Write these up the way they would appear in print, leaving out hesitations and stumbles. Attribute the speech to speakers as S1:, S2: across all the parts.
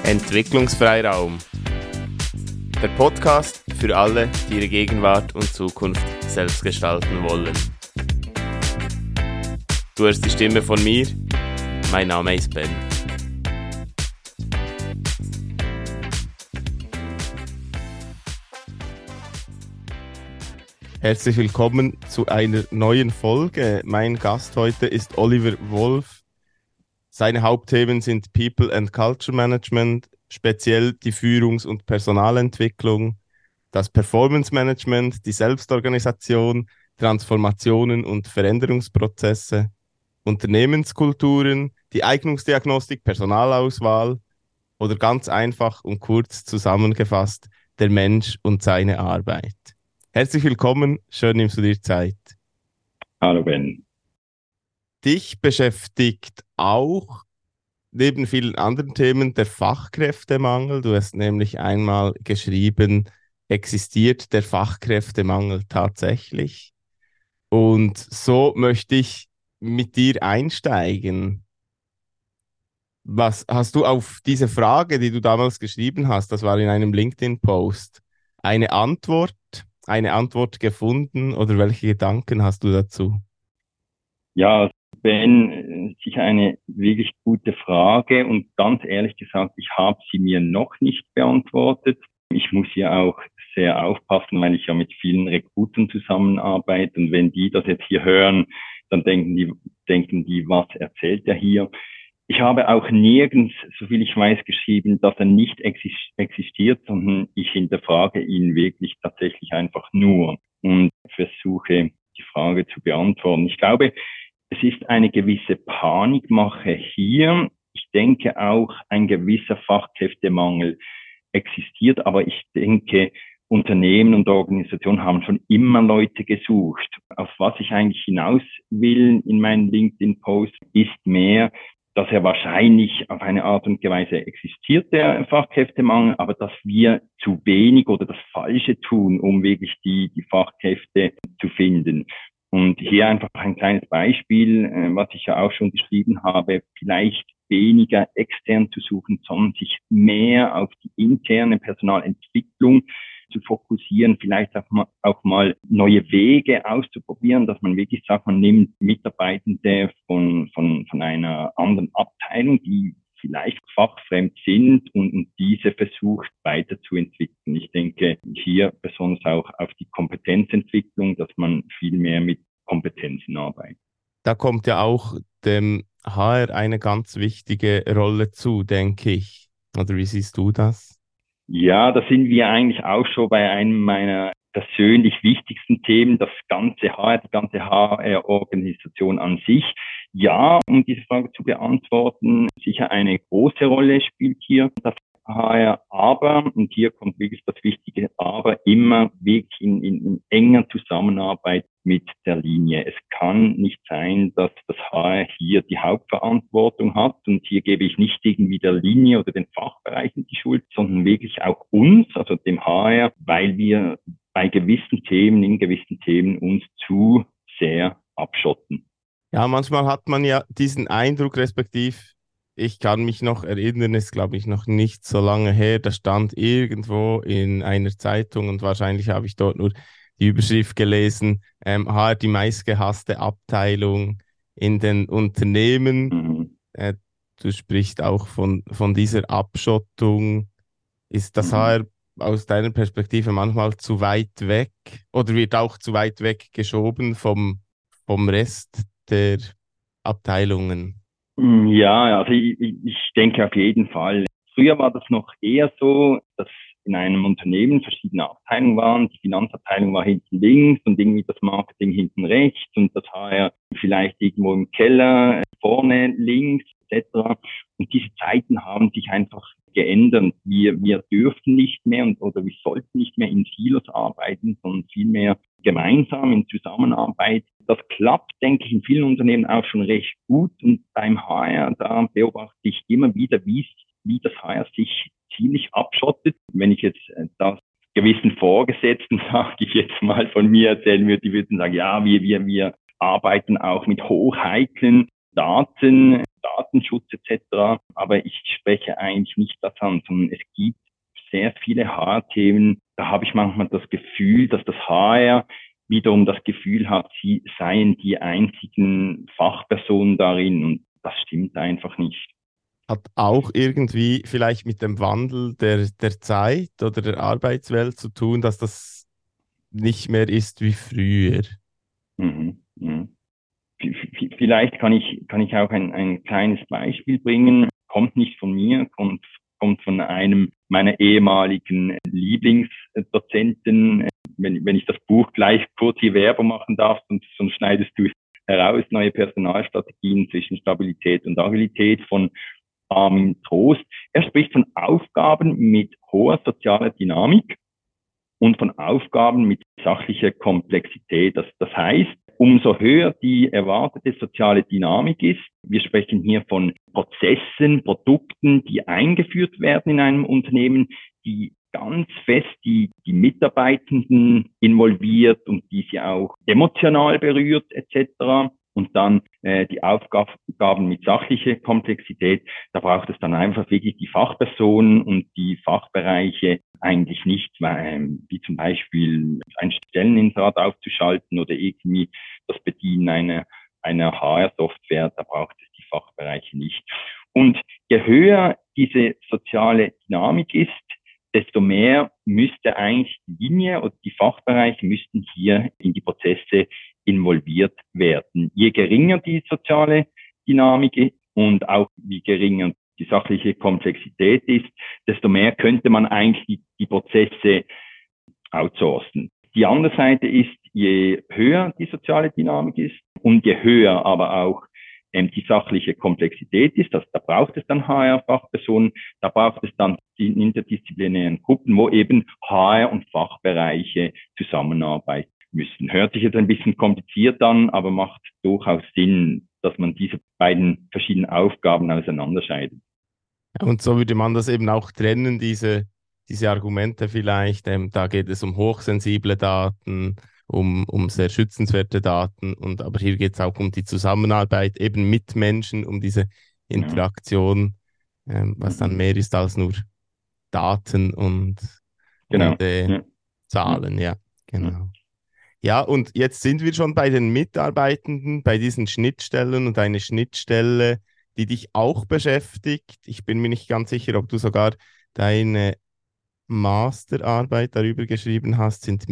S1: Entwicklungsfreiraum. Der Podcast für alle, die ihre Gegenwart und Zukunft selbst gestalten wollen. Du hörst die Stimme von mir. Mein Name ist Ben. Herzlich willkommen zu einer neuen Folge. Mein Gast heute ist Oliver Wolf. Seine Hauptthemen sind People and Culture Management, speziell die Führungs- und Personalentwicklung, das Performance Management, die Selbstorganisation, Transformationen und Veränderungsprozesse, Unternehmenskulturen, die Eignungsdiagnostik, Personalauswahl oder ganz einfach und kurz zusammengefasst, der Mensch und seine Arbeit. Herzlich willkommen, schön nimmst du dir Zeit.
S2: Hallo Ben.
S1: Dich beschäftigt auch neben vielen anderen Themen der Fachkräftemangel. Du hast nämlich einmal geschrieben, existiert der Fachkräftemangel tatsächlich? Und so möchte ich mit dir einsteigen. Was hast du auf diese Frage, die du damals geschrieben hast, das war in einem LinkedIn-Post, eine Antwort gefunden oder welche Gedanken hast du dazu?
S2: Ja, Ben, sicher eine wirklich gute Frage und ganz ehrlich gesagt, ich habe sie mir noch nicht beantwortet. Ich muss hier auch sehr aufpassen, weil ich ja mit vielen Rekrutern zusammenarbeite und wenn die das jetzt hier hören, dann denken die, was erzählt er hier? Ich habe auch nirgends, soviel ich weiß, geschrieben, dass er nicht existiert, sondern ich hinterfrage ihn wirklich tatsächlich einfach nur und versuche, die Frage zu beantworten. Ich glaube, es ist eine gewisse Panikmache hier. Ich denke auch, ein gewisser Fachkräftemangel existiert, aber ich denke, Unternehmen und Organisationen haben schon immer Leute gesucht. Auf was ich eigentlich hinaus will in meinem LinkedIn-Post ist mehr, dass er wahrscheinlich auf eine Art und Weise existiert, der Fachkräftemangel, aber dass wir zu wenig oder das Falsche tun, um wirklich die Fachkräfte zu finden. Und hier einfach ein kleines Beispiel, was ich ja auch schon geschrieben habe, vielleicht weniger extern zu suchen, sondern sich mehr auf die interne Personalentwicklung zu fokussieren, vielleicht auch mal neue Wege auszuprobieren, dass man wirklich sagt, man nimmt Mitarbeitende von einer anderen Abteilung, die vielleicht fachfremd sind und diese versucht weiterzuentwickeln. Ich denke hier besonders auch auf die Kompetenzentwicklung, dass man viel mehr mit Kompetenzen arbeitet.
S1: Da kommt ja auch dem HR eine ganz wichtige Rolle zu, denke ich. Oder wie siehst du das?
S2: Ja, da sind wir eigentlich auch schon bei einem meiner persönlich wichtigsten Themen, das ganze HR, die ganze HR-Organisation an sich. Ja, um diese Frage zu beantworten, sicher eine große Rolle spielt hier das HR, aber, und hier kommt wirklich das wichtige Aber, immer wirklich in enger Zusammenarbeit mit der Linie. Es kann nicht sein, dass das HR hier die Hauptverantwortung hat und hier gebe ich nicht irgendwie der Linie oder den Fachbereichen die Schuld, sondern wirklich auch uns, also dem HR, weil wir in gewissen Themen uns zu sehr abschotten.
S1: Ja, manchmal hat man ja diesen Eindruck, respektiv, ich kann mich noch erinnern, ist glaube ich noch nicht so lange her, da stand irgendwo in einer Zeitung und wahrscheinlich habe ich dort nur die Überschrift gelesen, HR die meistgehasste Abteilung in den Unternehmen.
S2: Mhm.
S1: Du sprichst auch von dieser Abschottung. Ist das HR aus deiner Perspektive manchmal zu weit weg oder wird auch zu weit weg geschoben vom Rest der Abteilungen?
S2: Ja, also ich denke auf jeden Fall. Früher war das noch eher so, dass in einem Unternehmen verschiedene Abteilungen waren. Die Finanzabteilung war hinten links und irgendwie das Marketing hinten rechts und das HR vielleicht irgendwo im Keller, vorne links etc. Und diese Zeiten haben sich einfach geändert. Wir dürfen nicht mehr oder wir sollten nicht mehr in Silos arbeiten, sondern vielmehr gemeinsam in Zusammenarbeit. Das klappt, denke ich, in vielen Unternehmen auch schon recht gut. Und beim HR, da beobachte ich immer wieder, wie das HR sich ziemlich abschottet. Wenn ich jetzt das gewissen Vorgesetzten, sage ich jetzt mal, von mir erzählen würde, die würden sagen, ja, wir arbeiten auch mit hochheiklen Datenschutz etc. Aber ich spreche eigentlich nicht das an, sondern es gibt sehr viele HR-Themen. Da habe ich manchmal das Gefühl, dass das HR wiederum das Gefühl hat, sie seien die einzigen Fachpersonen darin, und das stimmt einfach nicht.
S1: Hat auch irgendwie vielleicht mit dem Wandel der Zeit oder der Arbeitswelt zu tun, dass das nicht mehr ist wie früher.
S2: Mhm. Mhm. Vielleicht kann ich auch ein kleines Beispiel bringen. Kommt nicht von mir, kommt von einem meiner ehemaligen Lieblingsdozenten. Wenn ich das Buch gleich kurz hier Werbung machen darf, sonst schneidest du es heraus, neue Personalstrategien zwischen Stabilität und Agilität von Armin Trost. Er spricht von Aufgaben mit hoher sozialer Dynamik und von Aufgaben mit sachlicher Komplexität. Das heißt, umso höher die erwartete soziale Dynamik ist, wir sprechen hier von Prozessen, Produkten, die eingeführt werden in einem Unternehmen, die ganz fest die Mitarbeitenden involviert und die sie auch emotional berührt etc. Und dann die Aufgaben mit sachlicher Komplexität, da braucht es dann einfach wirklich die Fachpersonen und die Fachbereiche eigentlich nicht, wie zum Beispiel ein Stelleninserat aufzuschalten oder irgendwie das Bedienen einer HR-Software, da braucht es die Fachbereiche nicht. Und je höher diese soziale Dynamik ist, desto mehr müsste eigentlich die Linie oder die Fachbereiche müssten hier in die Prozesse involviert werden. Je geringer die soziale Dynamik ist und auch wie geringer die sachliche Komplexität ist, desto mehr könnte man eigentlich die Prozesse outsourcen. Die andere Seite ist, je höher die soziale Dynamik ist und je höher aber auch die sachliche Komplexität ist, da braucht es dann HR-Fachpersonen, da braucht es dann die interdisziplinären Gruppen, wo eben HR und Fachbereiche zusammenarbeiten müssen. Hört sich jetzt ein bisschen kompliziert an, aber macht durchaus Sinn, dass man diese beiden verschiedenen Aufgaben auseinanderscheidet.
S1: Und so würde man das eben auch trennen, diese Argumente vielleicht. Da geht es um hochsensible Daten, um sehr schützenswerte Daten. Aber hier geht es auch um die Zusammenarbeit eben mit Menschen, um diese Interaktion, was dann mehr ist als nur Daten und Zahlen. Ja, genau. Ja, und jetzt sind wir schon bei den Mitarbeitenden, bei diesen Schnittstellen und eine Schnittstelle, die dich auch beschäftigt. Ich bin mir nicht ganz sicher, ob du sogar deine Masterarbeit darüber geschrieben hast, sind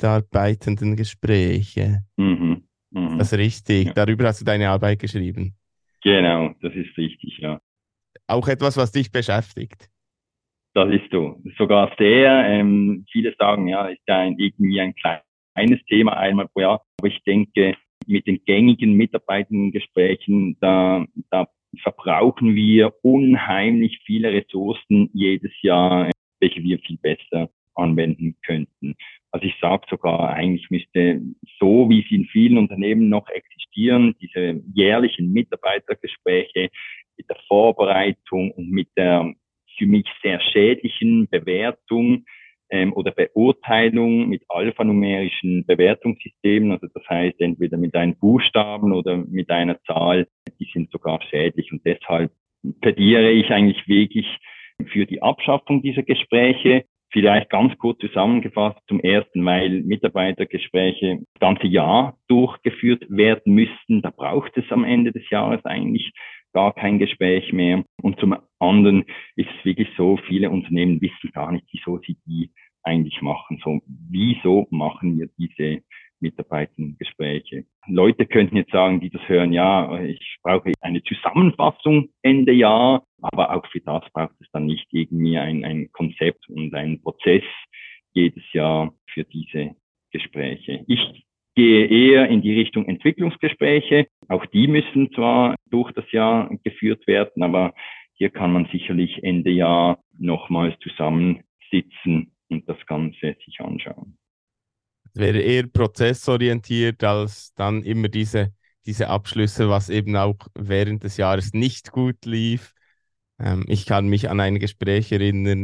S1: Mitarbeitendengespräche.
S2: Mhm.
S1: Ist das richtig?
S2: Ja.
S1: Darüber hast du deine Arbeit geschrieben.
S2: Genau, das ist richtig, ja.
S1: Auch etwas, was dich beschäftigt.
S2: Das ist so. Sogar sehr, viele sagen, ja, ist ja irgendwie ein kleines Thema einmal pro Jahr. Aber ich denke, mit den gängigen Mitarbeitendengesprächen, da verbrauchen wir unheimlich viele Ressourcen jedes Jahr, welche wir viel besser anwenden könnten. Also ich sage sogar, eigentlich müsste so, wie sie in vielen Unternehmen noch existieren, diese jährlichen Mitarbeitergespräche mit der Vorbereitung und mit der für mich sehr schädlichen Bewertung oder Beurteilung mit alphanumerischen Bewertungssystemen, also das heißt entweder mit einem Buchstaben oder mit einer Zahl, die sind sogar schädlich, und deshalb plädiere ich eigentlich wirklich für die Abschaffung dieser Gespräche. Vielleicht ganz kurz zusammengefasst: zum ersten, weil Mitarbeitergespräche das ganze Jahr durchgeführt werden müssten. Da braucht es am Ende des Jahres eigentlich gar kein Gespräch mehr. Und zum anderen ist es wirklich so, viele Unternehmen wissen gar nicht, wieso sie die eigentlich machen. So, wieso machen wir diese Mitarbeitergespräche? Leute könnten jetzt sagen, die das hören, ja, ich brauche eine Zusammenfassung Ende Jahr, aber auch für das braucht es dann nicht irgendwie ein Konzept und einen Prozess jedes Jahr für diese Gespräche. Ich gehe eher in die Richtung Entwicklungsgespräche. Auch die müssen zwar durch das Jahr geführt werden, aber hier kann man sicherlich Ende Jahr nochmals zusammensitzen und das Ganze sich anschauen.
S1: Es wäre eher prozessorientiert als dann immer diese Abschlüsse, was eben auch während des Jahres nicht gut lief. Ich kann mich an ein Gespräch erinnern,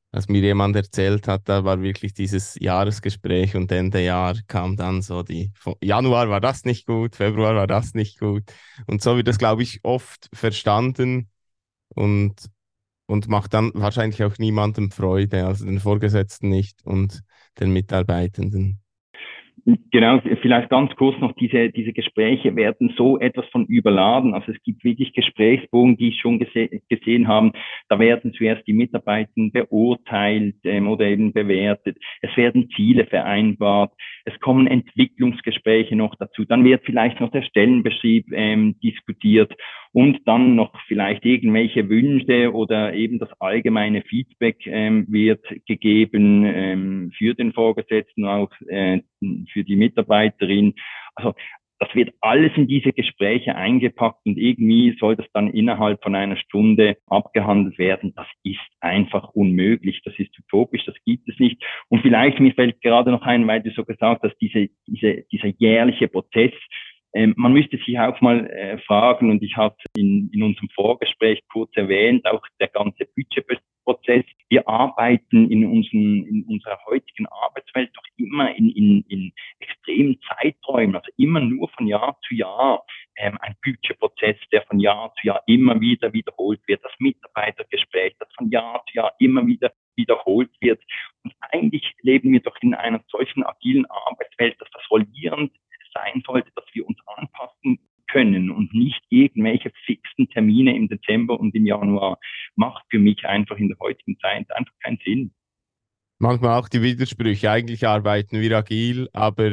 S1: Als mir jemand erzählt hat, da war wirklich dieses Jahresgespräch und Ende Jahr kam dann so Januar war das nicht gut, Februar war das nicht gut. Und so wird das, glaube ich, oft verstanden und, und macht dann wahrscheinlich auch niemandem Freude, also den Vorgesetzten nicht und den Mitarbeitenden.
S2: Genau, vielleicht ganz kurz noch, diese Gespräche werden so etwas von überladen. Also es gibt wirklich Gesprächsbogen, die ich schon gesehen habe. Da werden zuerst die Mitarbeiter beurteilt oder eben bewertet. Es werden Ziele vereinbart. Es kommen Entwicklungsgespräche noch dazu. Dann wird vielleicht noch der Stellenbeschrieb diskutiert und dann noch vielleicht irgendwelche Wünsche oder eben das allgemeine Feedback wird gegeben für den Vorgesetzten, auch für die Mitarbeiterin. Also das wird alles in diese Gespräche eingepackt und irgendwie soll das dann innerhalb von einer Stunde abgehandelt werden. Das ist einfach unmöglich, das ist utopisch, das gibt es nicht. Und vielleicht, mir fällt gerade noch ein, weil du so gesagt hast, dieser jährliche Prozess, man müsste sich auch mal fragen, und ich habe in unserem Vorgespräch kurz erwähnt, auch der ganze Budgetprozess. Wir arbeiten in unserer heutigen Arbeitswelt doch immer in extremen Zeiträumen, also immer nur von Jahr zu Jahr. Ein Budgetprozess, der von Jahr zu Jahr immer wieder wiederholt wird, das Mitarbeitergespräch, das von Jahr zu Jahr immer wieder wiederholt wird. Und eigentlich leben wir doch in einer solchen agilen Arbeitswelt, dass das rollierend sein sollte, dass wir uns anpassen können und nicht irgendwelche fixen Termine im Dezember und im Januar. Macht für mich einfach in der heutigen Zeit einfach keinen Sinn.
S1: Manchmal auch die Widersprüche. Eigentlich arbeiten wir agil, aber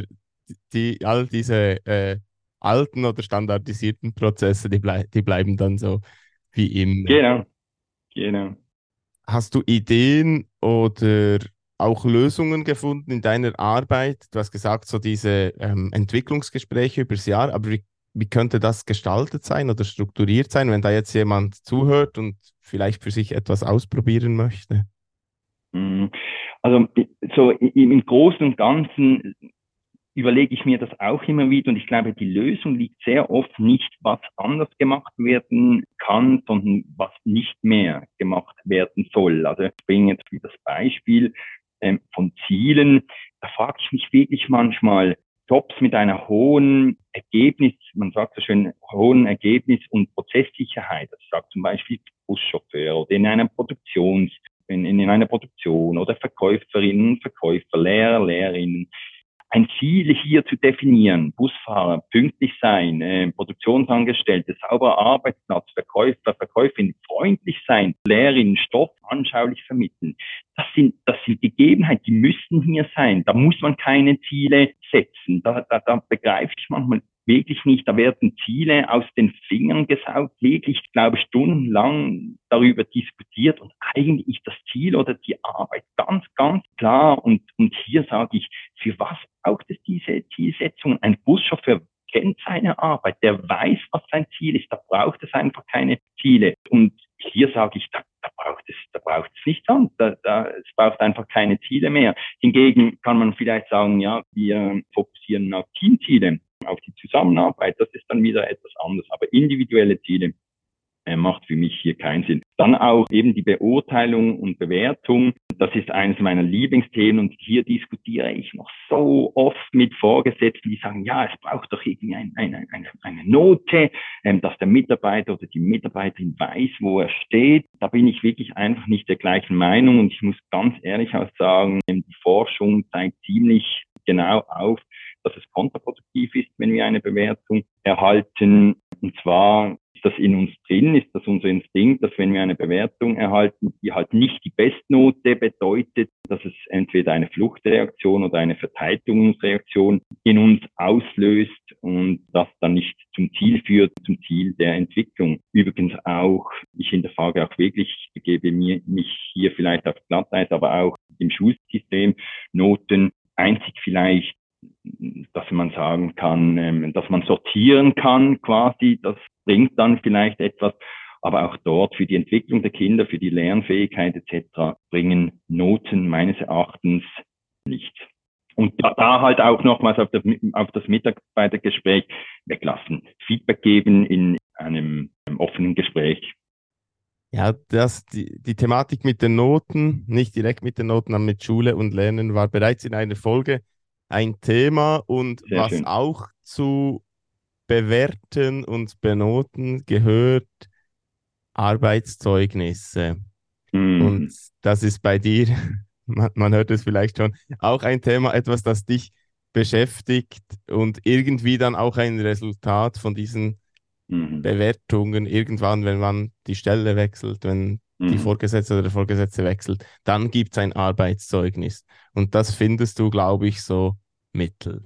S1: all diese alten oder standardisierten Prozesse, die bleiben dann so wie immer.
S2: Genau, genau.
S1: Hast du Ideen oder auch Lösungen gefunden in deiner Arbeit? Du hast gesagt, so diese Entwicklungsgespräche übers Jahr, aber wie könnte das gestaltet sein oder strukturiert sein, wenn da jetzt jemand zuhört und vielleicht für sich etwas ausprobieren möchte?
S2: Mhm. Also so im Großen und Ganzen überlege ich mir das auch immer wieder und ich glaube, die Lösung liegt sehr oft nicht, was anders gemacht werden kann, sondern was nicht mehr gemacht werden soll. Also ich bringe jetzt wieder das Beispiel von Zielen. Da frage ich mich wirklich manchmal, Jobs mit einer hohen Ergebnis, man sagt so schön, hohen Ergebnis- und Prozesssicherheit. Also ich sage zum Beispiel Buschauffeur oder in einer Produktion oder Verkäuferinnen, Verkäufer, Lehrer, Lehrerinnen, ein Ziel hier zu definieren, Busfahrer, pünktlich sein, Produktionsangestellte, sauberer Arbeitsplatz, Verkäufer, Verkäuferin, freundlich sein, Lehrerin, Stoff anschaulich vermitteln. Das sind Gegebenheiten, die müssen hier sein. Da muss man keine Ziele setzen. Da begreife ich manchmal wirklich nicht. Da werden Ziele aus den Fingern gesaugt, wirklich, ich glaube, stundenlang darüber diskutiert und eigentlich ist das Ziel oder die Arbeit ganz, ganz klar. Und hier sage ich, für was braucht es diese Zielsetzung? Ein Buschauffeur kennt seine Arbeit, der weiß, was sein Ziel ist, da braucht es einfach keine Ziele. Und hier sage ich, da braucht es nichts an, es braucht einfach keine Ziele mehr. Hingegen kann man vielleicht sagen, ja, wir fokussieren auf Teamziele, auf die Zusammenarbeit, das ist dann wieder etwas anderes. Aber individuelle Ziele macht für mich hier keinen Sinn. Dann auch eben die Beurteilung und Bewertung. Das ist eines meiner Lieblingsthemen und hier diskutiere ich noch so oft mit Vorgesetzten, die sagen, ja, es braucht doch irgendwie eine Note, dass der Mitarbeiter oder die Mitarbeiterin weiß, wo er steht. Da bin ich wirklich einfach nicht der gleichen Meinung und ich muss ganz ehrlich auch sagen, die Forschung zeigt ziemlich genau auf, dass es kontraproduktiv ist, wenn wir eine Bewertung erhalten. Und zwar ist das in uns drin, ist das unser Instinkt, dass wenn wir eine Bewertung erhalten, die halt nicht die Bestnote bedeutet, dass es entweder eine Fluchtreaktion oder eine Verteidigungsreaktion in uns auslöst und das dann nicht zum Ziel führt, zum Ziel der Entwicklung. Übrigens auch, ich hinterfrage auch wirklich, ich begebe mich hier vielleicht auf Glatteis, aber auch im Schulsystem Noten einzig vielleicht, dass man sagen kann, dass man sortieren kann quasi, das bringt dann vielleicht etwas, aber auch dort für die Entwicklung der Kinder, für die Lernfähigkeit etc. bringen Noten meines Erachtens nichts. Und da halt auch nochmals auf das Mitarbeitergespräch weglassen, Feedback geben in einem offenen Gespräch.
S1: Ja, die Thematik mit den Noten, nicht direkt mit den Noten, aber mit Schule und Lernen war bereits in einer Folge ein Thema und
S2: Sehr
S1: was
S2: schön.
S1: auch zu bewerten und benoten gehört, Arbeitszeugnisse. Und
S2: Mhm.
S1: das ist bei dir, man hört es vielleicht schon, auch ein Thema, etwas, das dich beschäftigt und irgendwie dann auch ein Resultat von diesen
S2: Mhm.
S1: Bewertungen irgendwann, wenn man die Stelle wechselt, wenn die
S2: Mhm.
S1: Vorgesetzte oder der Vorgesetzte wechselt, dann gibt es ein Arbeitszeugnis. Und das findest du, glaube ich, so mittel.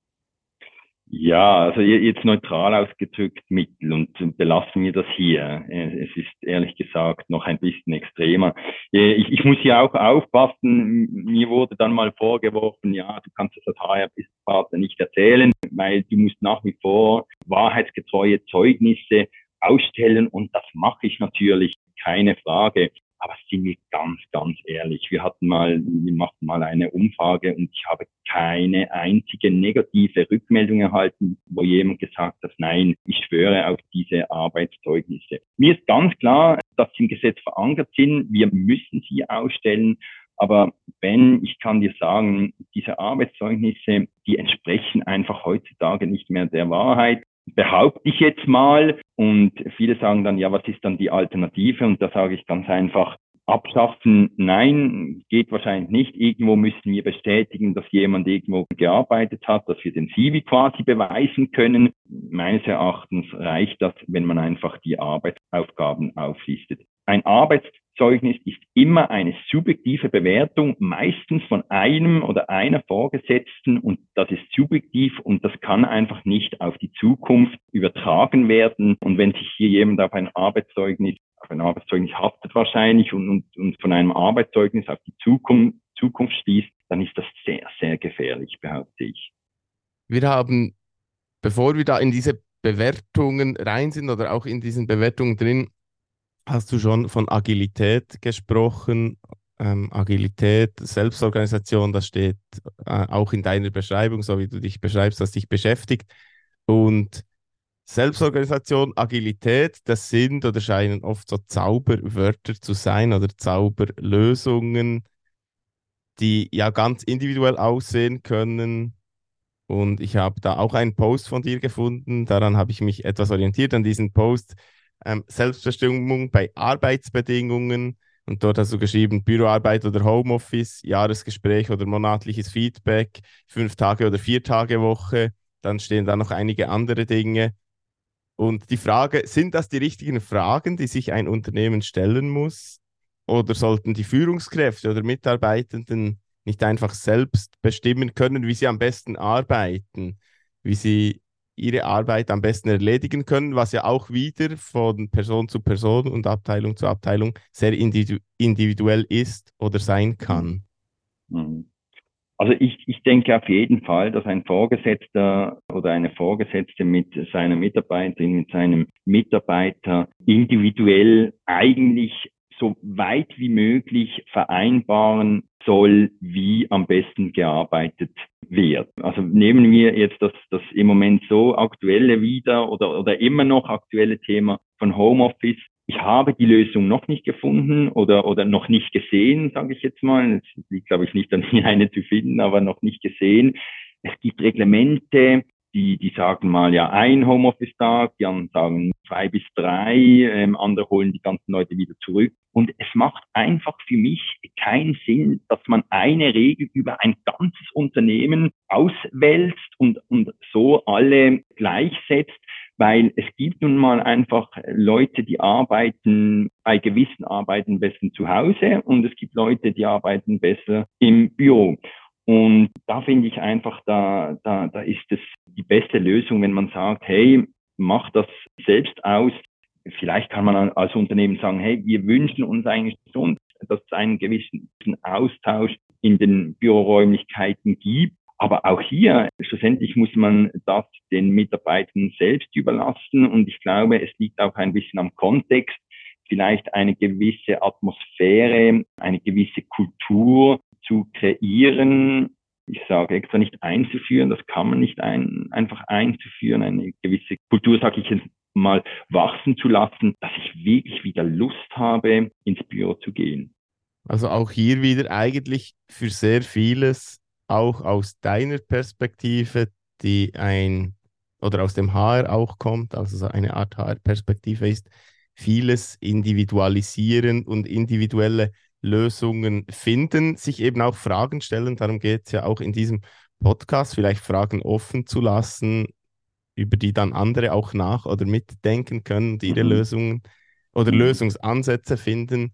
S2: Ja, also jetzt neutral ausgedrückt Mittel und belassen wir das hier. Es ist ehrlich gesagt noch ein bisschen extremer. Ich muss hier auch aufpassen. Mir wurde dann mal vorgeworfen, ja, du kannst das als HR-Partner nicht erzählen, weil du musst nach wie vor wahrheitsgetreue Zeugnisse ausstellen und das mache ich natürlich, keine Frage. Aber sind wir ganz ehrlich. Wir machten mal eine Umfrage und ich habe keine einzige negative Rückmeldung erhalten, wo jemand gesagt hat, nein, ich schwöre auf diese Arbeitszeugnisse. Mir ist ganz klar, dass sie im Gesetz verankert sind. Wir müssen sie ausstellen. Aber Ben, ich kann dir sagen, diese Arbeitszeugnisse, die entsprechen einfach heutzutage nicht mehr der Wahrheit, behaupte ich jetzt mal. Und viele sagen dann, ja, was ist dann die Alternative? Und da sage ich ganz einfach, abschaffen, nein, geht wahrscheinlich nicht. Irgendwo müssen wir bestätigen, dass jemand irgendwo gearbeitet hat, dass wir den CV quasi beweisen können. Meines Erachtens reicht das, wenn man einfach die Arbeitsaufgaben auflistet. Ein Arbeitszeugnis ist immer eine subjektive Bewertung, meistens von einem oder einer Vorgesetzten und das ist subjektiv und das kann einfach nicht auf die Zukunft übertragen werden. Und wenn sich hier jemand auf ein Arbeitszeugnis haftet wahrscheinlich und von einem Arbeitszeugnis auf die Zukunft schließt, dann ist das sehr gefährlich, behaupte ich.
S1: Wir haben, bevor wir da in diese Bewertungen rein sind oder auch in diesen Bewertungen drin, hast du schon von Agilität gesprochen. Agilität, Selbstorganisation, das steht auch in deiner Beschreibung, so wie du dich beschreibst, was dich beschäftigt. Und Selbstorganisation, Agilität, das sind oder scheinen oft so Zauberwörter zu sein oder Zauberlösungen, die ja ganz individuell aussehen können. Und ich habe da auch einen Post von dir gefunden. Daran habe ich mich etwas orientiert an diesen Post. Selbstbestimmung bei Arbeitsbedingungen. Und dort hast du geschrieben, Büroarbeit oder Homeoffice, Jahresgespräch oder monatliches Feedback, 5 Tage oder 4 Tage Woche. Dann stehen da noch einige andere Dinge. Und die Frage, sind das die richtigen Fragen, die sich ein Unternehmen stellen muss? Oder sollten die Führungskräfte oder Mitarbeitenden nicht einfach selbst bestimmen können, wie sie am besten arbeiten, wie sie ihre Arbeit am besten erledigen können, was ja auch wieder von Person zu Person und Abteilung zu Abteilung sehr individuell ist oder sein
S2: Mhm.
S1: kann?
S2: Mhm. Also ich denke auf jeden Fall, dass ein Vorgesetzter oder eine Vorgesetzte mit seiner Mitarbeiterin, mit seinem Mitarbeiter individuell eigentlich so weit wie möglich vereinbaren soll, wie am besten gearbeitet wird. Also nehmen wir jetzt das im Moment so aktuelle wieder oder immer noch aktuelle Thema von Homeoffice. Ich habe die Lösung noch nicht gefunden oder noch nicht gesehen, sage ich jetzt mal. Es liegt, glaube ich, nicht an mir, eine zu finden, aber noch nicht gesehen. Es gibt Reglemente, die sagen mal ja ein Homeoffice-Tag, die anderen sagen 2 bis 3, andere holen die ganzen Leute wieder zurück. Und es macht einfach für mich keinen Sinn, dass man eine Regel über ein ganzes Unternehmen auswälzt und so alle gleichsetzt, weil es gibt nun mal einfach Leute, die arbeiten bei gewissen Arbeiten besser zu Hause und es gibt Leute, die arbeiten besser im Büro. Und da finde ich einfach, da ist es die beste Lösung, wenn man sagt, hey, mach das selbst aus. Vielleicht kann man als Unternehmen sagen, hey, wir wünschen uns eigentlich schon, dass es einen gewissen Austausch in den Büroräumlichkeiten gibt. Aber auch hier, schlussendlich muss man das den Mitarbeitern selbst überlassen. Und ich glaube, es liegt auch ein bisschen am Kontext, vielleicht eine gewisse Atmosphäre, eine gewisse Kultur zu kreieren, ich sage extra nicht einzuführen, das kann man nicht einfach einzuführen, eine gewisse Kultur, sage ich jetzt mal, wachsen zu lassen, dass ich wirklich wieder Lust habe, ins Büro zu gehen.
S1: Also auch hier wieder eigentlich für sehr vieles, auch aus deiner Perspektive, die oder aus dem HR auch kommt, also so eine Art HR-Perspektive ist, vieles individualisieren und individuelle Lösungen finden, sich eben auch Fragen stellen. Darum geht es ja auch in diesem Podcast, vielleicht Fragen offen zu lassen, über die dann andere auch nach- oder mitdenken können und ihre
S2: Mhm.
S1: Lösungen oder
S2: Mhm.
S1: Lösungsansätze finden.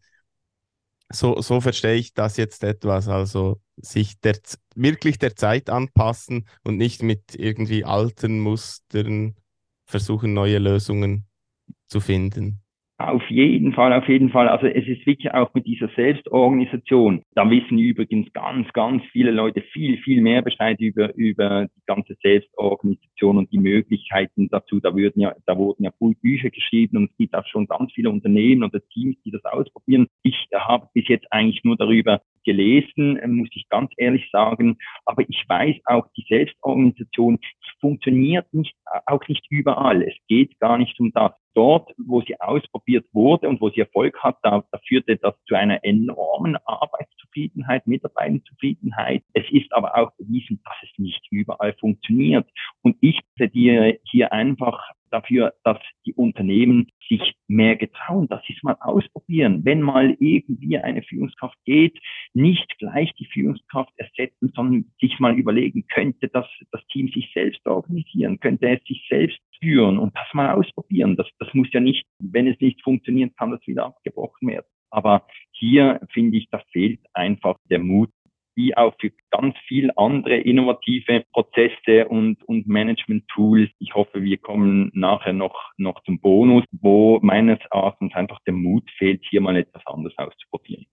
S1: So verstehe ich das jetzt etwas, also sich wirklich der Zeit anpassen und nicht mit irgendwie alten Mustern versuchen, neue Lösungen zu finden.
S2: Auf jeden Fall, auf jeden Fall. Also es ist wirklich auch mit dieser Selbstorganisation. Da wissen übrigens ganz viele Leute viel mehr Bescheid über die ganze Selbstorganisation und die Möglichkeiten dazu. Da wurden ja Bücher geschrieben und es gibt auch schon ganz viele Unternehmen oder Teams, die das ausprobieren. Ich habe bis jetzt eigentlich nur darüber gelesen, muss ich ganz ehrlich sagen. Aber ich weiß auch, die Selbstorganisation funktioniert auch nicht überall. Es geht gar nicht um das. Dort, wo sie ausprobiert wurde und wo sie Erfolg hat, da führte das zu einer enormen Arbeitszufriedenheit, Mitarbeiterzufriedenheit. Es ist aber auch bewiesen, dass es nicht überall funktioniert. Und ich plädiere hier einfach dafür, dass die Unternehmen sich mehr getrauen, dass sie es mal ausprobieren. Wenn mal irgendwie eine Führungskraft geht, nicht gleich die Führungskraft ersetzen, sondern sich mal überlegen, könnte das Team sich selbst organisieren, könnte es sich selbst führen und das mal ausprobieren. Das muss ja nicht, wenn es nicht funktioniert, kann das wieder abgebrochen werden. Aber hier finde ich, da fehlt einfach der Mut, wie auch für ganz viel andere innovative Prozesse und Management-Tools. Ich hoffe, wir kommen nachher noch zum Bonus, wo meines Erachtens einfach der Mut fehlt, hier mal etwas anderes auszuprobieren.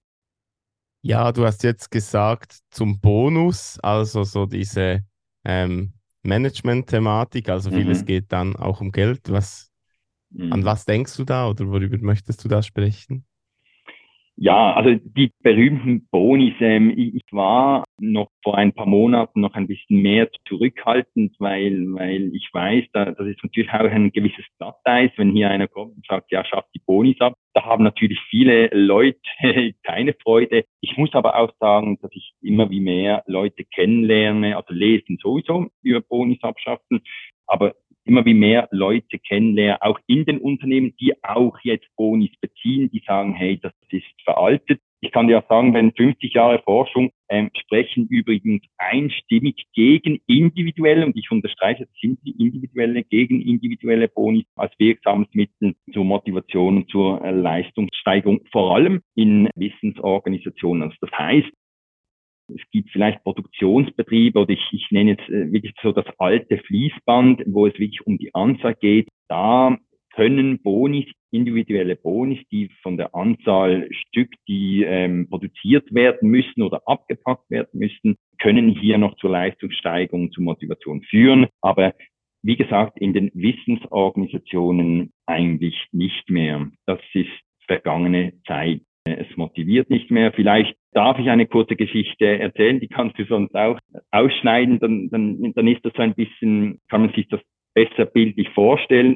S1: Ja, du hast jetzt gesagt zum Bonus, also so diese Management-Thematik, also vieles
S2: Mhm.
S1: geht dann auch um Geld. An
S2: Mhm.
S1: was denkst du da oder worüber möchtest du da sprechen?
S2: Ja, also die berühmten Bonis. Ich war noch vor ein paar Monaten noch ein bisschen mehr zurückhaltend, weil ich weiß, das ist natürlich auch ein gewisses Glatteis, wenn hier einer kommt und sagt, ja, schafft die Bonis ab. Da haben natürlich viele Leute keine Freude. Ich muss aber auch sagen, dass ich immer wie mehr Leute kennenlerne, also lesen sowieso über Bonis abschaffen, aber immer wie mehr Leute kennenlernen, auch in den Unternehmen, die auch jetzt Bonis beziehen, die sagen, hey, das ist veraltet. Ich kann dir auch sagen, wenn 50 Jahre Forschung sprechen übrigens einstimmig gegen individuelle, und ich unterstreiche, das sind die individuelle, gegen individuelle Bonis als wirksames Mittel zur Motivation und zur Leistungssteigerung, vor allem in Wissensorganisationen. Also das heißt, es gibt vielleicht Produktionsbetriebe oder ich nenne jetzt wirklich so das alte Fließband, wo es wirklich um die Anzahl geht. Da können Bonis, individuelle Bonis, die von der Anzahl Stück, die produziert werden müssen oder abgepackt werden müssen, können hier noch zur Leistungssteigerung, zur Motivation führen. Aber wie gesagt, in den Wissensorganisationen eigentlich nicht mehr. Das ist vergangene Zeit. Es motiviert nicht mehr. Vielleicht darf ich eine kurze Geschichte erzählen, die kannst du sonst auch ausschneiden, dann ist das so ein bisschen, kann man sich das besser bildlich vorstellen,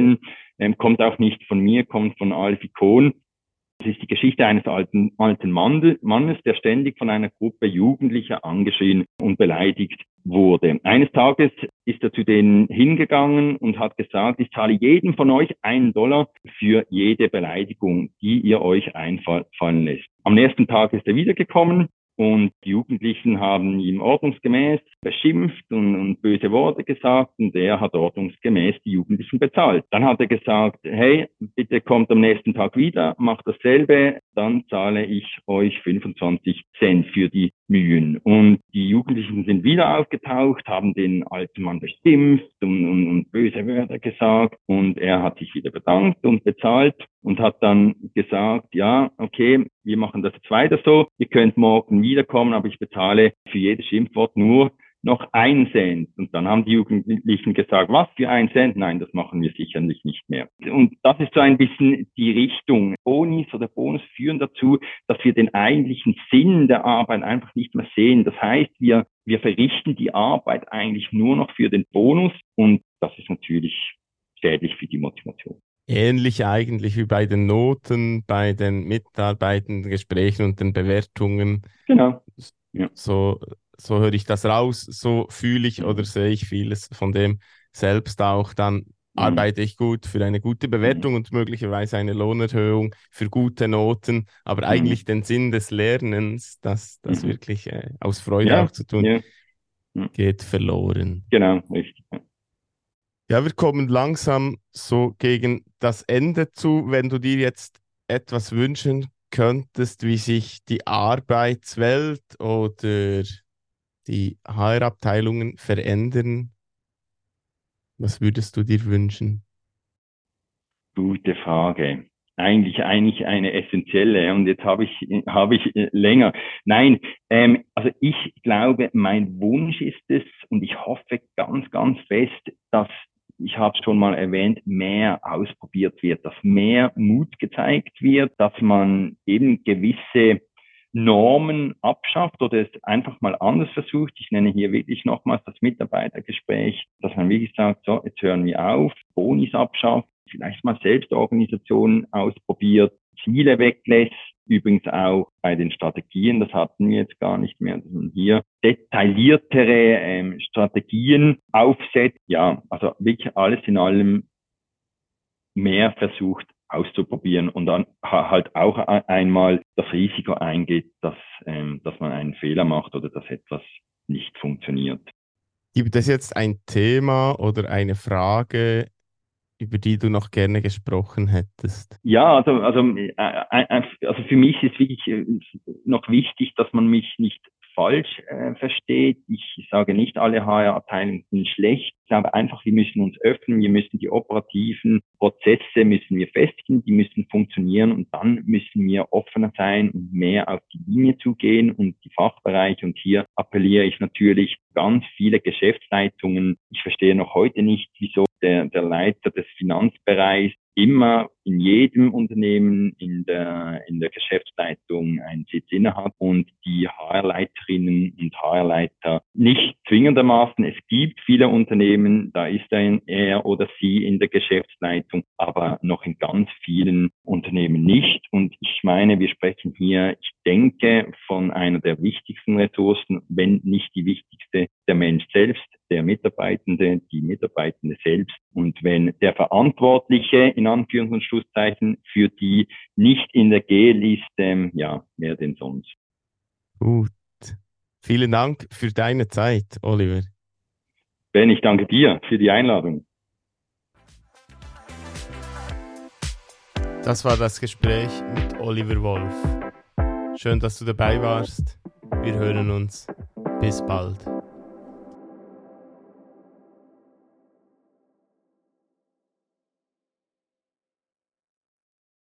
S2: kommt auch nicht von mir, kommt von Alfie Kohn. Das ist die Geschichte eines alten Mannes, der ständig von einer Gruppe Jugendlicher angeschrien und beleidigt wurde. Eines Tages ist er zu denen hingegangen und hat gesagt, ich zahle jedem von euch $1 für jede Beleidigung, die ihr euch einfallen lässt. Am nächsten Tag ist er wiedergekommen und die Jugendlichen haben ihm ordnungsgemäß beschimpft und böse Worte gesagt und er hat ordnungsgemäß die Jugendlichen bezahlt. Dann hat er gesagt, hey, bitte kommt am nächsten Tag wieder, macht dasselbe, dann zahle ich euch 25 Cent für die Mühen. Und die Jugendlichen sind wieder aufgetaucht, haben den alten Mann beschimpft und böse Wörter gesagt und er hat sich wieder bedankt und bezahlt und hat dann gesagt, ja, okay, wir machen das jetzt weiter so, ihr könnt morgen wiederkommen, aber ich bezahle für jedes Schimpfwort nur noch 1 Cent. Und dann haben die Jugendlichen gesagt, was für 1 Cent? Nein, das machen wir sicherlich nicht mehr. Und das ist so ein bisschen die Richtung. Bonis oder Bonus führen dazu, dass wir den eigentlichen Sinn der Arbeit einfach nicht mehr sehen. Das heißt, wir wir verrichten die Arbeit eigentlich nur noch für den Bonus und das ist natürlich schädlich für die Motivation.
S1: Ähnlich eigentlich wie bei den Noten, bei den Mitarbeitendengesprächen und den Bewertungen.
S2: Genau. Ja.
S1: So höre ich das raus, so fühle ich oder sehe ich vieles von dem selbst auch. Dann arbeite ich gut für eine gute Bewertung und möglicherweise eine Lohnerhöhung für gute Noten, aber eigentlich den Sinn des Lernens, das wirklich aus Freude auch zu tun, geht verloren.
S2: Genau, richtig.
S1: Ja, wir kommen langsam so gegen das Ende zu. Wenn du dir jetzt etwas wünschen könntest, wie sich die Arbeitswelt oder die HR-Abteilungen verändern, was würdest du dir wünschen?
S2: Gute Frage. Eigentlich eine essentielle und jetzt habe ich länger. Nein, also ich glaube, mein Wunsch ist es und ich hoffe ganz, ganz fest, dass, ich habe es schon mal erwähnt, mehr ausprobiert wird, dass mehr Mut gezeigt wird, dass man eben gewisse Normen abschafft oder es einfach mal anders versucht. Ich nenne hier wirklich nochmals das Mitarbeitergespräch, dass man wirklich sagt, so, jetzt hören wir auf, Bonis abschafft, vielleicht mal Selbstorganisationen ausprobiert, Ziele weglässt, übrigens auch bei den Strategien, das hatten wir jetzt gar nicht mehr, dass man hier detailliertere Strategien aufsetzt. Ja, also wirklich alles in allem mehr versucht auszuprobieren und dann halt auch einmal das Risiko eingeht, dass man einen Fehler macht oder dass etwas nicht funktioniert.
S1: Gibt es jetzt ein Thema oder eine Frage, über die du noch gerne gesprochen hättest?
S2: Ja, also für mich ist wirklich noch wichtig, dass man mich nicht falsch versteht. Ich sage nicht, alle HR-Abteilungen sind schlecht. Ich glaube einfach, wir müssen uns öffnen, wir müssen die operativen Prozesse müssen wir festigen, die müssen funktionieren und dann müssen wir offener sein und mehr auf die Linie zugehen und die Fachbereiche. Und hier appelliere ich natürlich ganz viele Geschäftsleitungen. Ich verstehe noch heute nicht, wieso der Leiter des Finanzbereichs immer in jedem Unternehmen in der Geschäftsleitung einen Sitz inne hat und die HR-Leiterinnen und HR-Leiter nicht zwingendermaßen. Es gibt viele Unternehmen, da ist er oder sie in der Geschäftsleitung, aber noch in ganz vielen Unternehmen nicht. Und ich meine, wir sprechen hier, ich denke, von einer der wichtigsten Ressourcen, wenn nicht die wichtigste, der Mensch selbst, der Mitarbeitende, die Mitarbeitende selbst. Und wenn der Verantwortliche, in Anführungs- und Schlusszeichen, für die nicht in der G-Liste, ja, wer denn sonst?
S1: Gut. Vielen Dank für deine Zeit, Oliver.
S2: Ben, ich danke dir für die Einladung.
S1: Das war das Gespräch mit Oliver Wolf. Schön, dass du dabei warst. Wir hören uns. Bis bald.